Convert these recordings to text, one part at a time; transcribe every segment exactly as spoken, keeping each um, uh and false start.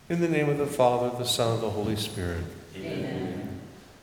In the name of the Father, the Son, and the Holy Spirit. Amen.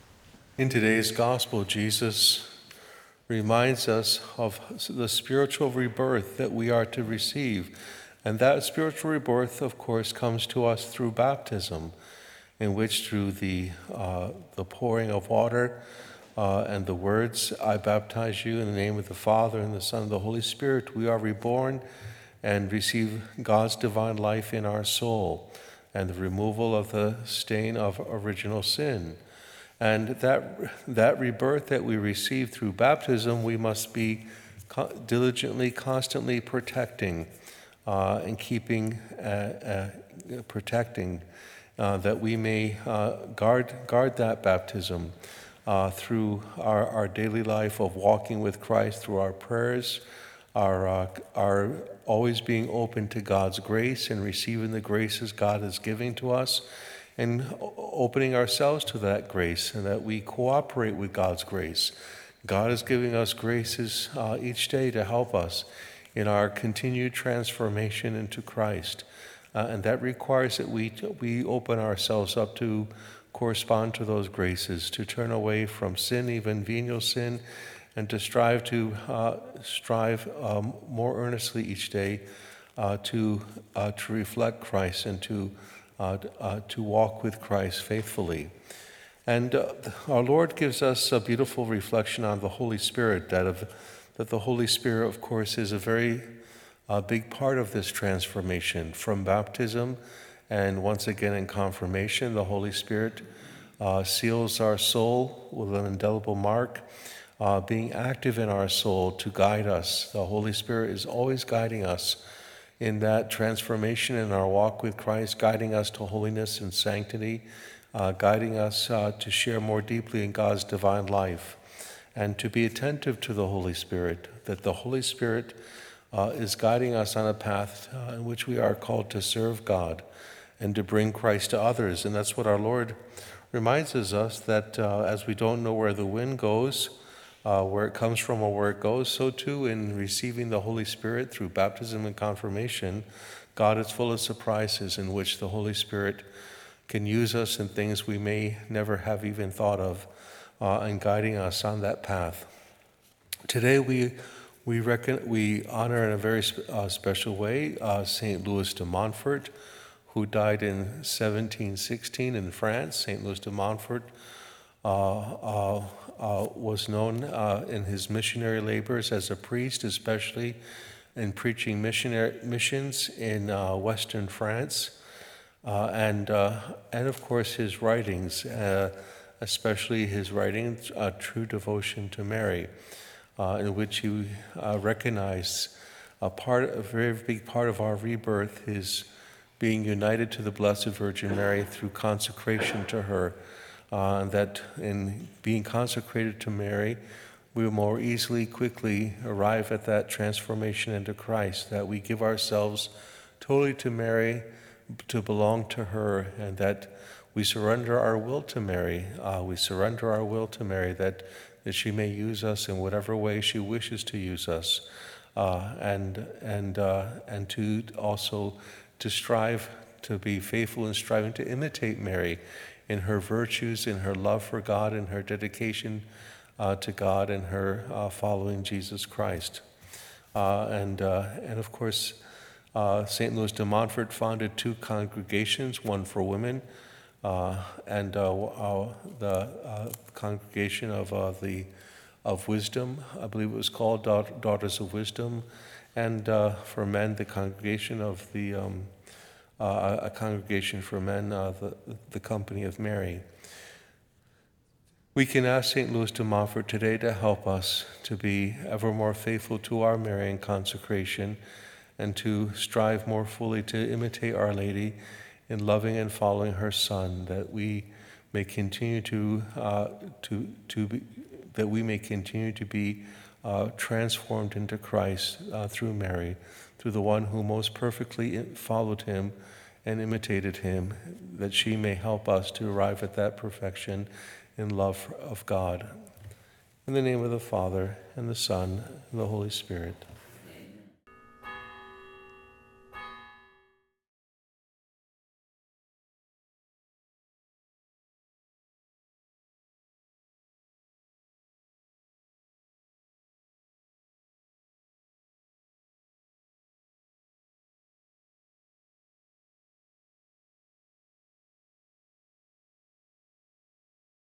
In today's Gospel, Jesus reminds us of the spiritual rebirth that we are to receive. And that spiritual rebirth, of course, comes to us through baptism, in which through the, uh, the pouring of water uh, and the words, I baptize you in the name of the Father and the Son and the Holy Spirit, we are reborn and receive God's divine life in our soul and the removal of the stain of original sin. And that, that rebirth that we receive through baptism, we must be co- diligently, constantly protecting uh, and keeping, uh, uh, protecting uh, that we may uh, guard, guard that baptism uh, through our, our daily life of walking with Christ, through our prayers, our, uh, our always being open to God's grace and receiving the graces God is giving to us, and opening ourselves to that grace, and that we cooperate with God's grace. God is giving us graces uh, each day to help us in our continued transformation into Christ. Uh, and that requires that we, we open ourselves up to correspond to those graces, to turn away from sin, even venial sin, and to strive to uh, strive um, more earnestly each day uh, to, uh, to reflect Christ and to Uh, uh, to walk with Christ faithfully. And uh, our Lord gives us a beautiful reflection on the Holy Spirit, that, of, that the Holy Spirit, of course, is a very uh, big part of this transformation. From baptism and once again in confirmation, the Holy Spirit uh, seals our soul with an indelible mark, uh, being active in our soul to guide us. The Holy Spirit is always guiding us in that transformation in our walk with Christ, guiding us to holiness and sanctity, uh, guiding us uh, to share more deeply in God's divine life, and to be attentive to the Holy Spirit, that the Holy Spirit uh, is guiding us on a path uh, in which we are called to serve God and to bring Christ to others. And that's what our Lord reminds us, that uh, as we don't know where the wind goes, Uh, where it comes from or where it goes, so too in receiving the Holy Spirit through baptism and confirmation, God is full of surprises in which the Holy Spirit can use us in things we may never have even thought of, uh, and guiding us on that path. Today we we reckon we honor in a very sp- uh, special way uh, Saint Louis de Montfort, who died in seventeen sixteen in France. Saint Louis de Montfort Uh, uh, uh, was known uh, in his missionary labors as a priest, especially in preaching missionary missions in uh, Western France, uh, and uh, and of course his writings, uh, especially his writings, uh, True Devotion to Mary, uh, in which he uh, recognized a part, a very big part of our rebirth is being united to the Blessed Virgin Mary through consecration to her. Uh, that in being consecrated to Mary, we will more easily, quickly arrive at that transformation into Christ, that we give ourselves totally to Mary, to belong to her, and that we surrender our will to Mary. Uh, we surrender our will to Mary, that, that she may use us in whatever way she wishes to use us, uh, and, and, uh, and to also to strive to be faithful in striving to imitate Mary in her virtues, in her love for God, in her dedication uh, to God, and her uh, following Jesus Christ. Uh, and, uh, and of course, uh, Saint Louis de Montfort founded two congregations, one for women, uh, and uh, uh, the uh, congregation of uh, the of wisdom, I believe it was called Daughters of Wisdom, and uh, for men, the congregation of the um, Uh, a congregation for men, uh, the, the Company of Mary. We can ask Saint Louis de Montfort today to help us to be ever more faithful to our Marian consecration and to strive more fully to imitate Our Lady in loving and following her Son, that we may continue to, uh, to, to be, that we may continue to be uh, transformed into Christ uh, through Mary, through the one who most perfectly followed him and imitated him, that she may help us to arrive at that perfection in love of God. In the name of the Father, and the Son, and the Holy Spirit.